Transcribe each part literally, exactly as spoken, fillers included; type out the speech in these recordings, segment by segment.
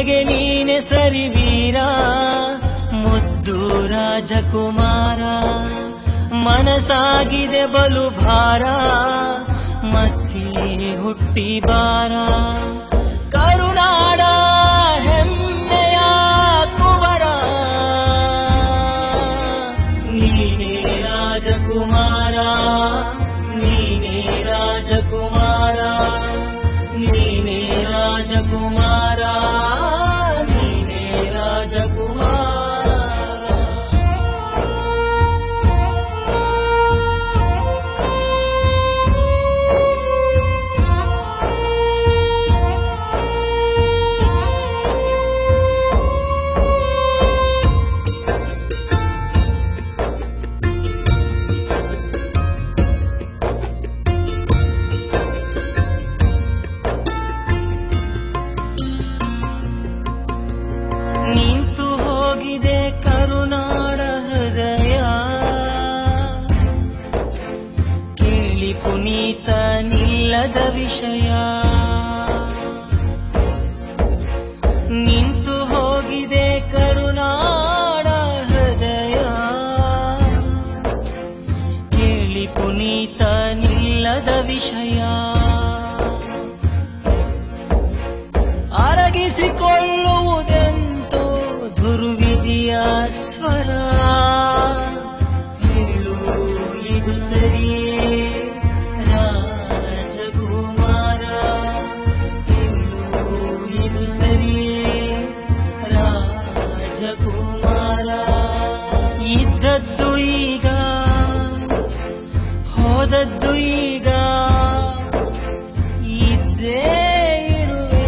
ಕೊನೆಗೆ ನೀನೆ ಸರಿ ವೀರ ಮುದ್ದು ರಾಜಕುಮಾರ. ಮನಸಾಗಿದೆ ಬಲು ಭಾರ ಮತ್ತೆ ಹುಟ್ಟಿ ಬಾರ. ಕರುನಾಡ ಹೆಮ್ಮೆಯ ಕುವರ ನೀನೇ ರಾಜಕುಮಾರ, ನೀನೇ ರಾಜಕುಮಾರ, ನೀನೇ ರಾಜಕುಮಾರ, ನೀನೇ ರಾಜಕುಮಾರ. ನಿಂತು ಹೋಗಿದೆ ಕರುನಾಡ ಹೃದಯ, ಕೇಳಿ ಪುನೀತ ನಿಲ್ಲದ ವಿಷಯ. ನಿಂತು ಹೋಗಿದೆ ಕರುನಾಡ ಹೃದಯ, ಕೇಳಿ ಪುನೀತ ನಿಲ್ಲದ ವಿಷಯ. ಅರಗಿಸಿಕೊಳ್ಳುವುದೆಂತೋ ದುರ್ವಿಧಿಯ ಸ್ವರ. ಹೇಳು ಇದು ಸರಿಯೇ ರಾಜಕುಮಾರ, ಹೇಳು ಇದು ಸರಿಯೇ ರಾಜಕುಮಾರ. ಇದ್ದದ್ದು ಈಗ ಹೋದದ್ದು ಈಗ, ಇದ್ದೇ ಇರುವೆ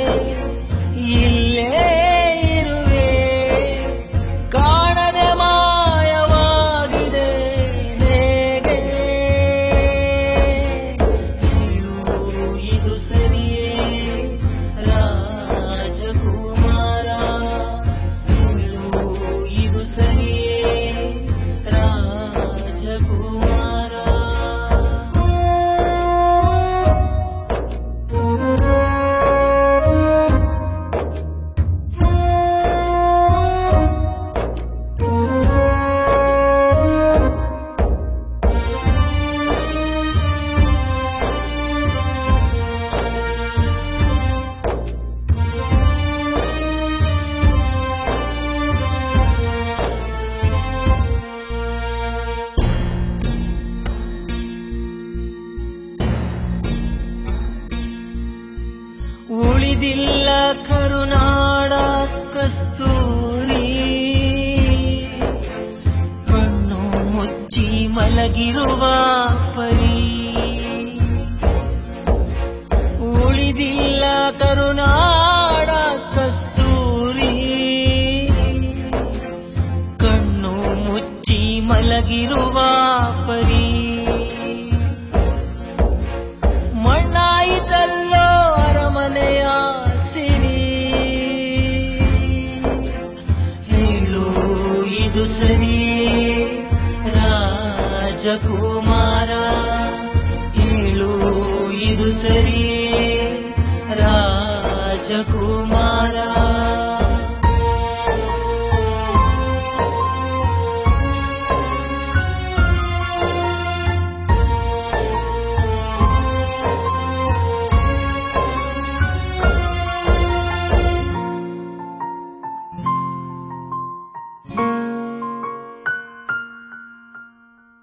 ಇಲ್ಲೇ ಇರುವೆ. ಕಾಣದೆ ಮಾಯವಾಗಿದೆ ಹೇಗೆ, ಹೇಳು ಇದು ಸರಿಯೇ ರಾಜಕುಮಾರ, ಹೇಳು ಇದು ಸರಿಯೇ ರಾಜಕುಮಾರ. ಉಳಿದಿಲ್ಲ ಕರುನಾಡ ಕಸ್ತೂರಿ, ಕಣ್ಣು ಮುಚ್ಚಿ ಮಲಗಿರುವ ಪರಿ. ಉಳಿದಿಲ್ಲ ಕರುನಾಡ ಕಸ್ತೂರಿ, ಕಣ್ಣು ಮುಚ್ಚಿ ಮಲಗಿರುವ ಪರಿ. ಮಣ್ಣಾಯಿತಲ್ಲೋ ಅರಮನೆಯ ಸಿರಿ, ಹೇಳು ಇದು ಸರಿಯೇ ರಾಜಕುಮಾರ, ಹೇಳು ಇದು ಸರಿಯೇ ರಾಜಕುಮಾರ.